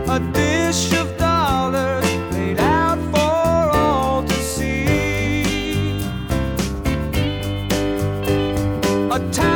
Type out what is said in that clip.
a dish of dollars laid out for all to see. A